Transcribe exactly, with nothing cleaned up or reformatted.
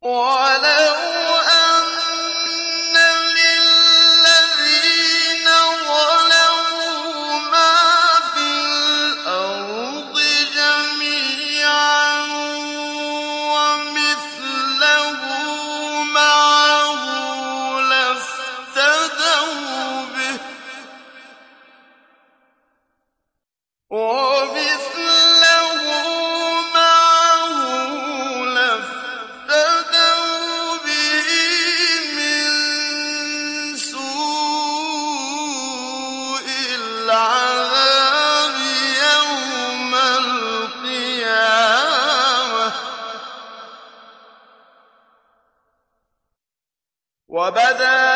وَلَوْ أَنَّ لِلَّذِينَ ظَلَمُوا مَا فِي الْأَرْضِ جَمِيعًا وَمِثْلَهُ مَعَهُ لَافْتَدَوْا بِهِ مِن سُوءِ الْعَذَابِ يَوْمَ الْقِيَامَةِ ۚ وَبَدَا